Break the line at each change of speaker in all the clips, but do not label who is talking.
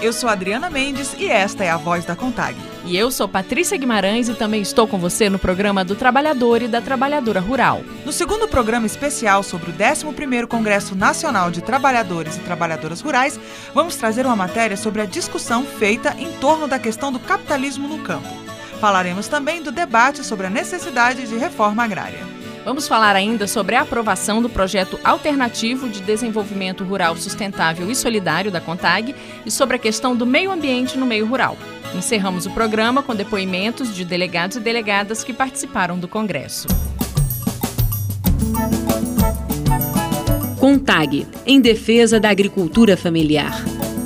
eu sou Adriana Mendes e esta é a Voz da CONTAG.
E eu sou Patrícia Guimarães e também estou com você no programa do Trabalhador e da Trabalhadora Rural.
No segundo programa especial sobre o 11º Congresso Nacional de Trabalhadores e Trabalhadoras Rurais, vamos trazer uma matéria sobre a discussão feita em torno da questão do capitalismo no campo. Falaremos também do debate sobre a necessidade de reforma agrária.
Vamos falar ainda sobre a aprovação do projeto alternativo de desenvolvimento rural sustentável e solidário da CONTAG e sobre a questão do meio ambiente no meio rural. Encerramos o programa com depoimentos de delegados e delegadas que participaram do Congresso.
CONTAG, em defesa da agricultura familiar.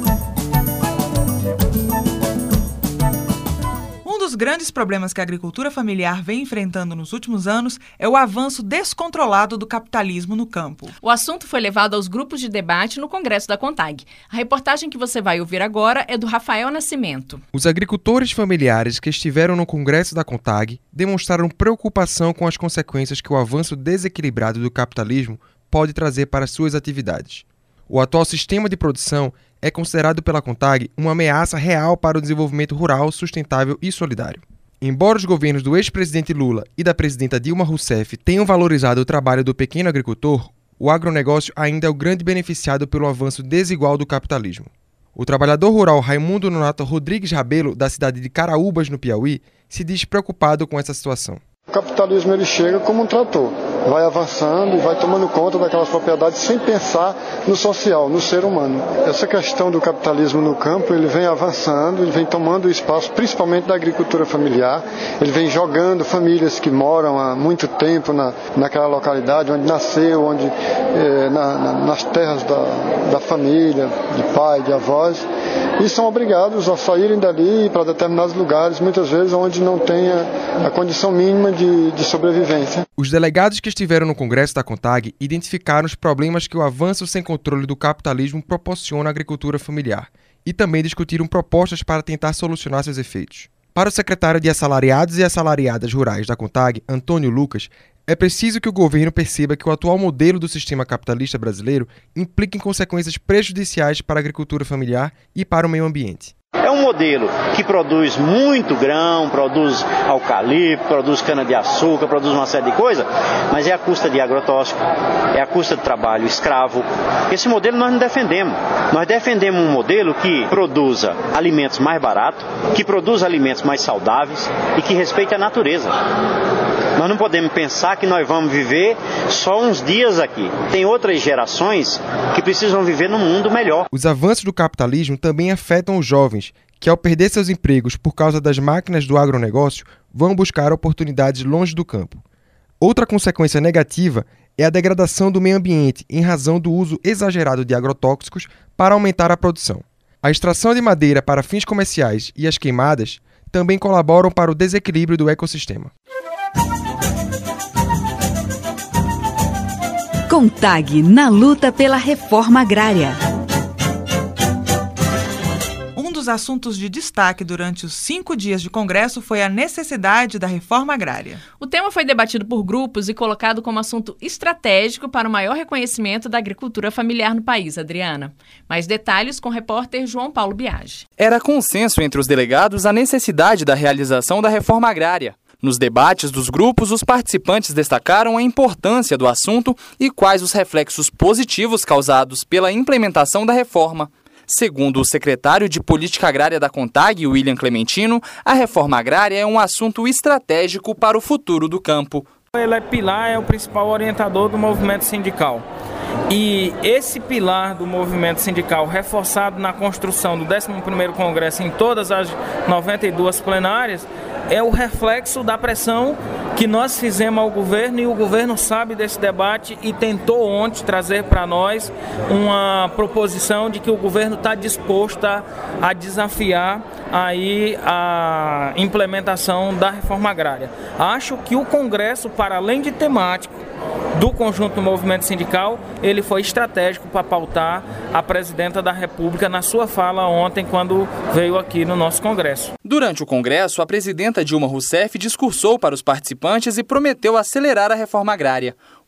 Um dos grandes problemas que a agricultura familiar vem enfrentando nos últimos anos é o avanço descontrolado do capitalismo no campo.
O assunto foi levado aos grupos de debate no Congresso da CONTAG. A reportagem que você vai ouvir agora é do Rafael Nascimento.
Os agricultores familiares que estiveram no Congresso da CONTAG demonstraram preocupação com as consequências que o avanço desequilibrado do capitalismo pode trazer para suas atividades. O atual sistema de produção é considerado pela CONTAG uma ameaça real para o desenvolvimento rural, sustentável e solidário. Embora os governos do ex-presidente Lula e da presidenta Dilma Rousseff tenham valorizado o trabalho do pequeno agricultor, o agronegócio ainda é o grande beneficiado pelo avanço desigual do capitalismo. O trabalhador rural Raimundo Nonato Rodrigues Rabelo, da cidade de Caraúbas, no Piauí, se diz preocupado com essa situação.
O capitalismo ele chega como um trator, vai avançando e vai tomando conta daquelas propriedades sem pensar no social, no ser humano. Essa questão do capitalismo no campo, ele vem avançando, ele vem tomando espaço, principalmente da agricultura familiar, ele vem jogando famílias que moram há muito tempo naquela localidade, onde nasceu, nas terras da família, de pai, de avós, e são obrigados a saírem dali para determinados lugares, muitas vezes onde não tenha a condição mínima de sobrevivência.
Os delegados que estiveram no Congresso da CONTAG identificaram os problemas que o avanço sem controle do capitalismo proporciona à agricultura familiar e também discutiram propostas para tentar solucionar seus efeitos. Para o secretário de Assalariados e Assalariadas Rurais da CONTAG, Antônio Lucas, é preciso que o governo perceba que o atual modelo do sistema capitalista brasileiro implica em consequências prejudiciais para a agricultura familiar e para o meio ambiente.
É um modelo que produz muito grão, produz eucalipto, produz cana-de-açúcar, produz uma série de coisas, mas é à custa de agrotóxico, é à custa de trabalho escravo. Esse modelo nós não defendemos. Nós defendemos um modelo que produza alimentos mais baratos, que produza alimentos mais saudáveis e que respeite a natureza. Nós não podemos pensar que nós vamos viver só uns dias aqui. Tem outras gerações que precisam viver num mundo melhor.
Os avanços do capitalismo também afetam os jovens, que ao perder seus empregos por causa das máquinas do agronegócio, vão buscar oportunidades longe do campo. Outra consequência negativa é a degradação do meio ambiente em razão do uso exagerado de agrotóxicos para aumentar a produção. A extração de madeira para fins comerciais e as queimadas também colaboram para o desequilíbrio do ecossistema.
CONTAG na luta pela reforma agrária.
Um dos assuntos de destaque durante os 5 dias de congresso foi a necessidade da reforma agrária.
O tema foi debatido por grupos e colocado como assunto estratégico para o maior reconhecimento da agricultura familiar no país, Adriana. Mais detalhes com o repórter João Paulo Biagi.
Era consenso entre os delegados a necessidade da realização da reforma agrária. Nos debates dos grupos, os participantes destacaram a importância do assunto e quais os reflexos positivos causados pela implementação da reforma. Segundo o secretário de Política Agrária da CONTAG, William Clementino, a reforma agrária é um assunto estratégico para o futuro do campo.
Ele é pilar, é o principal orientador do movimento sindical. E esse pilar do movimento sindical, reforçado na construção do 11º Congresso em todas as 92 plenárias, é o reflexo da pressão que nós fizemos ao governo, e o governo sabe desse debate e tentou ontem trazer para nós uma proposição de que o governo está disposto a desafiar aí a implementação da reforma agrária. Acho que o Congresso, para além de temático do conjunto do movimento sindical, ele foi estratégico para pautar a presidenta da República na sua fala ontem, quando veio aqui no nosso Congresso.
Durante o Congresso, a presidenta Dilma Rousseff discursou para os participantes e prometeu acelerar a reforma agrária.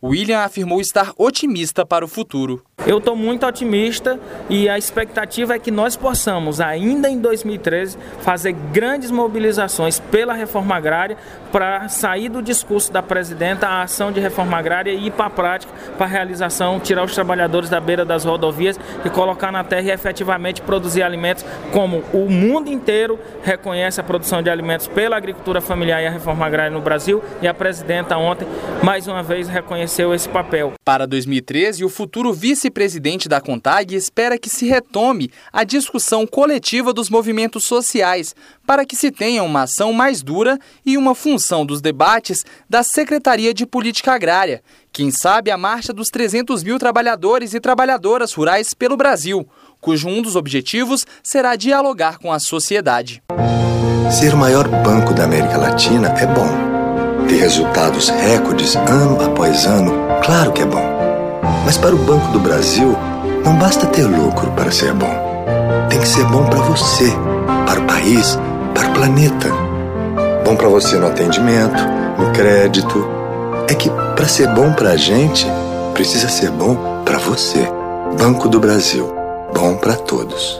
William afirmou estar otimista para o futuro.
Eu estou muito otimista e a expectativa é que nós possamos, ainda em 2013, fazer grandes mobilizações pela reforma agrária para sair do discurso da presidenta a ação de reforma agrária e ir para a prática, para a realização, tirar os trabalhadores da beira das rodovias e colocar na terra e efetivamente produzir alimentos como o mundo inteiro reconhece a produção de alimentos pela agricultura familiar e a reforma agrária no Brasil, e a presidenta ontem, mais uma vez, reconheceu esse papel.
Para 2013, o futuro vice-presidente da CONTAG espera que se retome a discussão coletiva dos movimentos sociais, para que se tenha uma ação mais dura e uma função dos debates da Secretaria de Política Agrária. Quem sabe a marcha dos 300 mil trabalhadores e trabalhadoras rurais pelo Brasil, cujo um dos objetivos será dialogar com a sociedade.
Ser o maior banco da América Latina é bom. Ter resultados recordes ano após ano, claro que é bom. Mas para o Banco do Brasil, não basta ter lucro para ser bom. Tem que ser bom para você, para o país, para o planeta. Bom para você no atendimento, no crédito. É que para ser bom para a gente, precisa ser bom para você. Banco do Brasil. Bom para todos.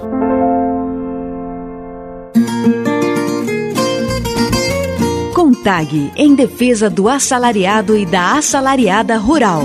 CONTAG, em defesa do assalariado e da assalariada rural.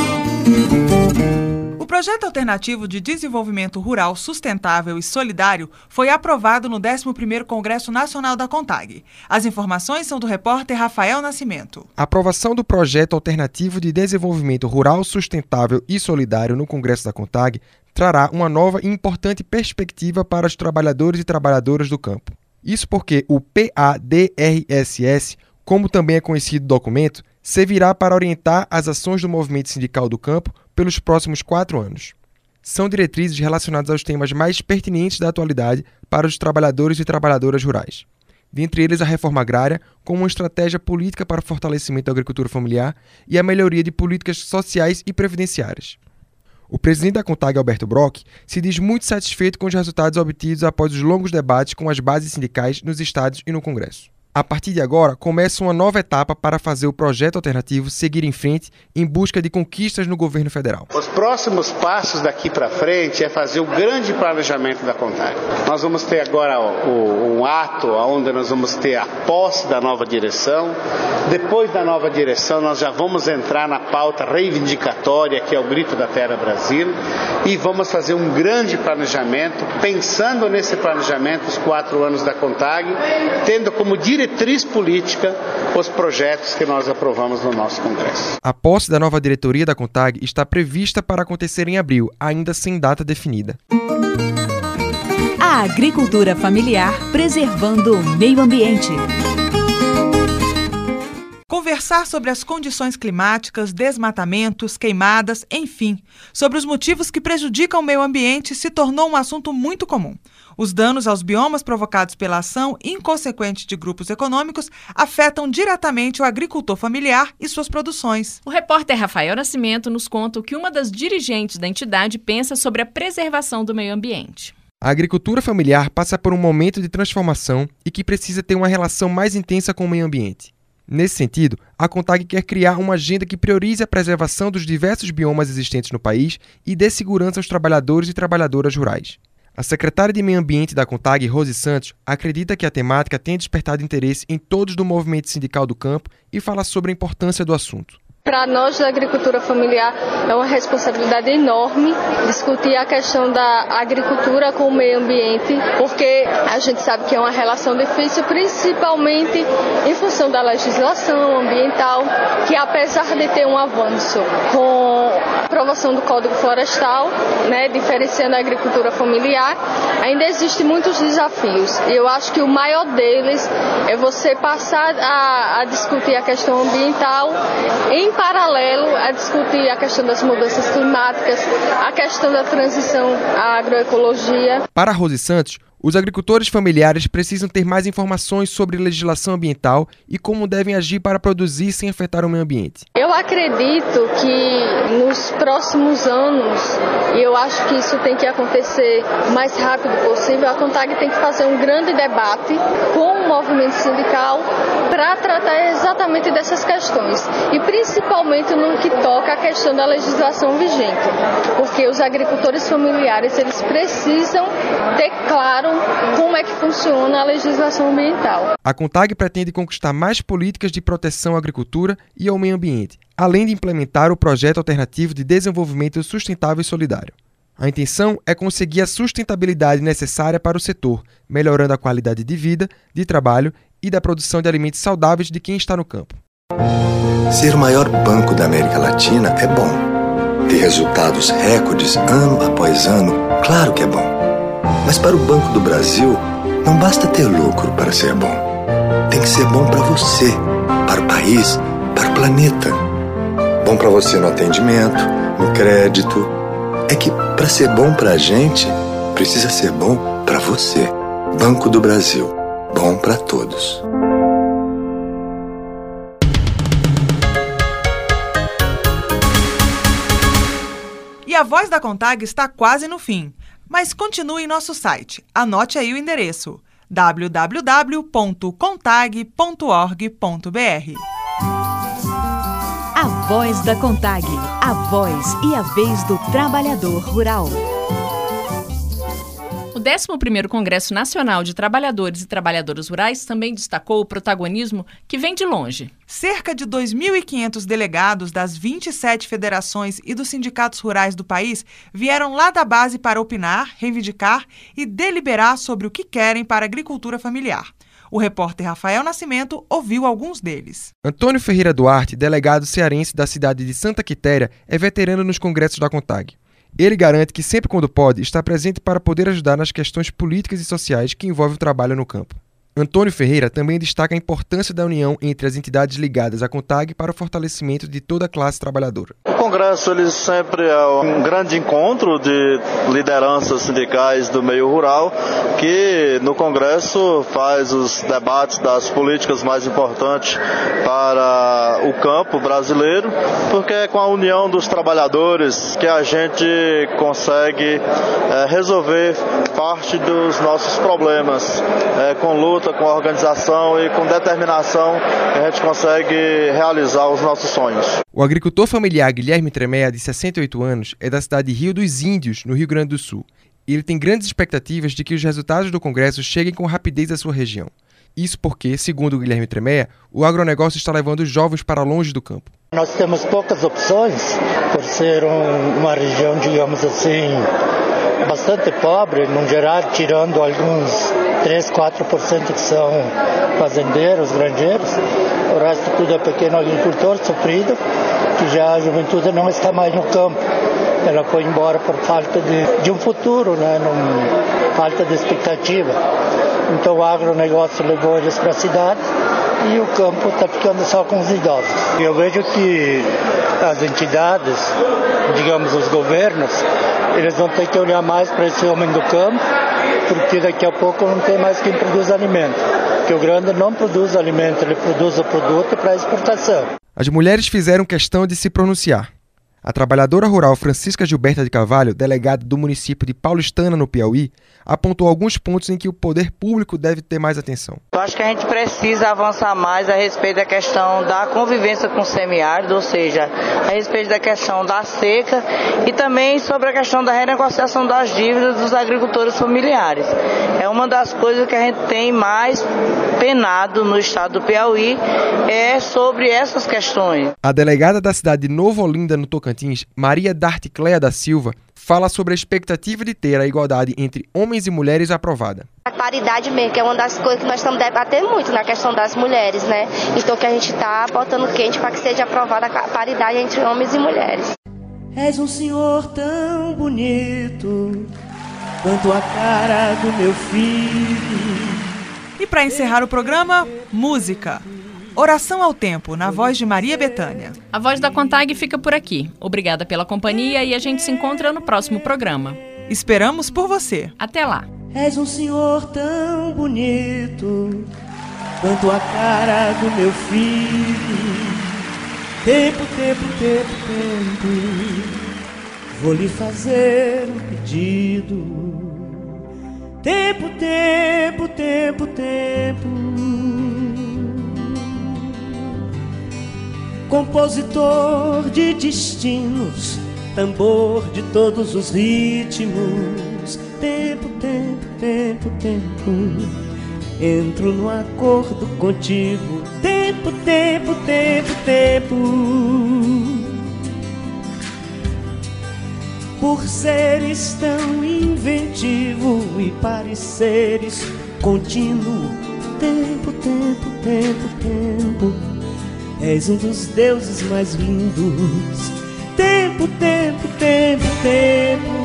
O Projeto Alternativo de Desenvolvimento Rural Sustentável e Solidário foi aprovado no 11º Congresso Nacional da CONTAG. As informações são do repórter Rafael Nascimento.
A aprovação do Projeto Alternativo de Desenvolvimento Rural Sustentável e Solidário no Congresso da CONTAG trará uma nova e importante perspectiva para os trabalhadores e trabalhadoras do campo. Isso porque o PADRSS, como também é conhecido o documento, servirá para orientar as ações do movimento sindical do campo pelos próximos 4 anos. São diretrizes relacionadas aos temas mais pertinentes da atualidade para os trabalhadores e trabalhadoras rurais. Dentre eles, a reforma agrária, como uma estratégia política para o fortalecimento da agricultura familiar e a melhoria de políticas sociais e previdenciárias. O presidente da CONTAG, Alberto Brock, se diz muito satisfeito com os resultados obtidos após os longos debates com as bases sindicais nos estados e no Congresso. A partir de agora, começa uma nova etapa para fazer o projeto alternativo seguir em frente em busca de conquistas no governo federal.
Os próximos passos daqui para frente é fazer o grande planejamento da CONTAG. Nós vamos ter agora um ato onde nós vamos ter a posse da nova direção. Depois da nova direção, nós já vamos entrar na pauta reivindicatória, que é o Grito da Terra Brasil, e vamos fazer um grande planejamento, pensando nesse planejamento os 4 anos da CONTAG, tendo como diretriz política os projetos que nós aprovamos no nosso Congresso.
A posse da nova diretoria da CONTAG está prevista para acontecer em abril, ainda sem data definida.
A agricultura familiar preservando o meio ambiente.
Conversar sobre as condições climáticas, desmatamentos, queimadas, enfim, sobre os motivos que prejudicam o meio ambiente se tornou um assunto muito comum. Os danos aos biomas provocados pela ação inconsequente de grupos econômicos afetam diretamente o agricultor familiar e suas produções.
O repórter Rafael Nascimento nos conta o que uma das dirigentes da entidade pensa sobre a preservação do meio ambiente.
A agricultura familiar passa por um momento de transformação e que precisa ter uma relação mais intensa com o meio ambiente. Nesse sentido, a CONTAG quer criar uma agenda que priorize a preservação dos diversos biomas existentes no país e dê segurança aos trabalhadores e trabalhadoras rurais. A secretária de Meio Ambiente da CONTAG, Rose Santos, acredita que a temática tem despertado interesse em todos do movimento sindical do campo e fala sobre a importância do assunto.
Para nós da agricultura familiar é uma responsabilidade enorme discutir a questão da agricultura com o meio ambiente, porque a gente sabe que é uma relação difícil, principalmente em função da legislação ambiental, que apesar de ter um avanço com a aprovação do Código Florestal, diferenciando a agricultura familiar, ainda existem muitos desafios. E eu acho que o maior deles é você passar a discutir a questão ambiental em paralelo a discutir a questão das mudanças climáticas, a questão da transição à agroecologia.
Para Rose Santos, Os agricultores familiares precisam ter mais informações sobre legislação ambiental e como devem agir para produzir sem afetar o meio ambiente.
Eu acredito que nos próximos anos, e eu acho que isso tem que acontecer o mais rápido possível, a CONTAG tem que fazer um grande debate com o movimento sindical para tratar exatamente dessas questões. E principalmente no que toca à questão da legislação vigente. Porque os agricultores familiares, eles precisam ter claro como é que funciona a legislação ambiental.
A CONTAG pretende conquistar mais políticas de proteção à agricultura e ao meio ambiente, além de implementar o Projeto Alternativo de Desenvolvimento Sustentável e Solidário. A intenção é conseguir a sustentabilidade necessária para o setor, melhorando a qualidade de vida, de trabalho e da produção de alimentos saudáveis de quem está no campo.
Ser o maior banco da América Latina é bom. Ter resultados recordes ano após ano, claro que é bom. Mas para o Banco do Brasil, não basta ter lucro para ser bom. Tem que ser bom para você, para o país, para o planeta. Bom para você no atendimento, no crédito. É que para ser bom para a gente, precisa ser bom para você. Banco do Brasil. Bom para todos.
E a Voz da CONTAG está quase no fim. Mas continue em nosso site. Anote aí o endereço: www.contag.org.br.
A Voz da CONTAG. A voz e a vez do trabalhador rural.
O 11º Congresso Nacional de Trabalhadores e Trabalhadoras Rurais também destacou o protagonismo que vem de longe.
Cerca de 2.500 delegados das 27 federações e dos sindicatos rurais do país vieram lá da base para opinar, reivindicar e deliberar sobre o que querem para a agricultura familiar. O repórter Rafael Nascimento ouviu alguns deles.
Antônio Ferreira Duarte, delegado cearense da cidade de Santa Quitéria, é veterano nos congressos da CONTAG. Ele garante que sempre quando pode, está presente para poder ajudar nas questões políticas e sociais que envolvem o trabalho no campo. Antônio Ferreira também destaca a importância da união entre as entidades ligadas à CONTAG para o fortalecimento de toda a classe trabalhadora.
O Congresso ele sempre é um grande encontro de lideranças sindicais do meio rural, que no Congresso faz os debates das políticas mais importantes para o campo brasileiro, porque é com a união dos trabalhadores que a gente consegue resolver parte dos nossos problemas, com luta, com organização e com determinação que a gente consegue realizar os nossos sonhos.
O agricultor familiar Guilherme Tremea, de 68 anos, é da cidade de Rio dos Índios, no Rio Grande do Sul. Ele tem grandes expectativas de que os resultados do Congresso cheguem com rapidez à sua região. Isso porque, segundo o Guilherme Tremea, o agronegócio está levando os jovens para longe do campo.
Nós temos poucas opções, por ser uma região, digamos assim, bastante pobre, no geral, tirando alguns 3-4% que são fazendeiros, granjeiros. O resto tudo é pequeno agricultor sofrido, que já a juventude não está mais no campo. Ela foi embora por falta de um futuro, né? Falta de expectativa. Então o agronegócio levou eles para a cidade e o campo está ficando só com os idosos. Eu vejo que as entidades, digamos os governos, eles vão ter que olhar mais para esse homem do campo, porque daqui a pouco não tem mais quem produz alimento. Porque o grande não produz alimento, ele produz o produto para exportação.
As mulheres fizeram questão de se pronunciar. A trabalhadora rural Francisca Gilberta de Carvalho, delegada do município de Paulistana, no Piauí, apontou alguns pontos em que o poder público deve ter mais atenção.
Eu acho que a gente precisa avançar mais a respeito da questão da convivência com o semiárido, ou seja, a respeito da questão da seca e também sobre a questão da renegociação das dívidas dos agricultores familiares. É uma das coisas que a gente tem mais penado no estado do Piauí, é sobre essas questões.
A delegada da cidade de Nova Olinda, no Tocantins, Maria Darticléia da Silva, fala sobre a expectativa de ter a igualdade entre homens e mulheres aprovada.
A paridade mesmo, que é uma das coisas que nós estamos debatendo muito na questão das mulheres, né? Então que a gente está botando quente para que seja aprovada a paridade entre homens e mulheres.
És um senhor tão bonito quanto a cara do meu filho.
E para encerrar o programa, música. Oração ao Tempo, na voz de Maria Bethânia.
A Voz da CONTAG fica por aqui. Obrigada pela companhia e a gente se encontra no próximo programa.
Esperamos por você.
Até lá.
És um senhor tão bonito quanto a cara do meu filho. Tempo, tempo, tempo, tempo, vou lhe fazer um pedido. Tempo, tempo, tempo, tempo, compositor de destinos, tambor de todos os ritmos. Tempo, tempo, tempo, tempo, entro no acordo contigo. Tempo, tempo, tempo, tempo, por seres tão inventivo e pareceres contínuo. Tempo, tempo, tempo, tempo, és um dos deuses mais lindos. Tempo, tempo, tempo, tempo,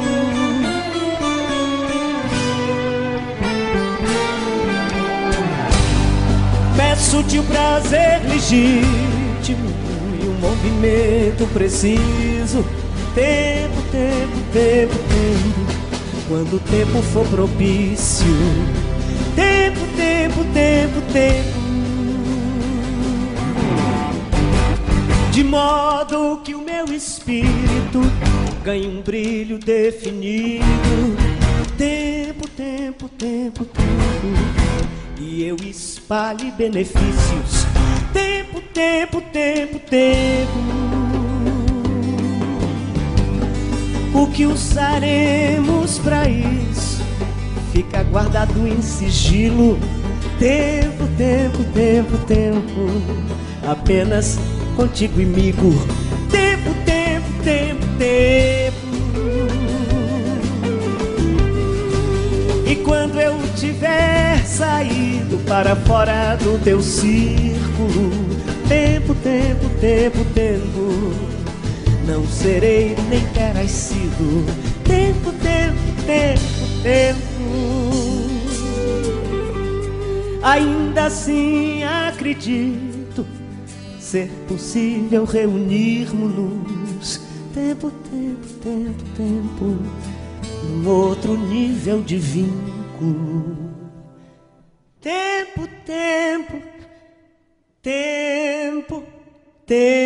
peço-te o prazer legítimo e um movimento preciso. Tempo, tempo, tempo, tempo, quando o tempo for propício. Tempo, tempo, tempo, tempo, de modo que o meu espírito ganhe um brilho definido. Tempo, tempo, tempo, tempo, e eu espalhe benefícios. Tempo, tempo, tempo, tempo, o que usaremos pra isso fica guardado em sigilo. Tempo, tempo, tempo, tempo, apenas contigo imigo. Tempo, tempo, tempo, tempo, e quando eu tiver saído para fora do teu círculo. Tempo, tempo, tempo, tempo, não serei nem terás sido. Tempo, tempo, tempo, tempo, ainda assim acredito ser possível reunirmos-nos. Tempo, tempo, tempo, tempo, num outro nível de vínculo. Tempo, tempo, tempo, tempo.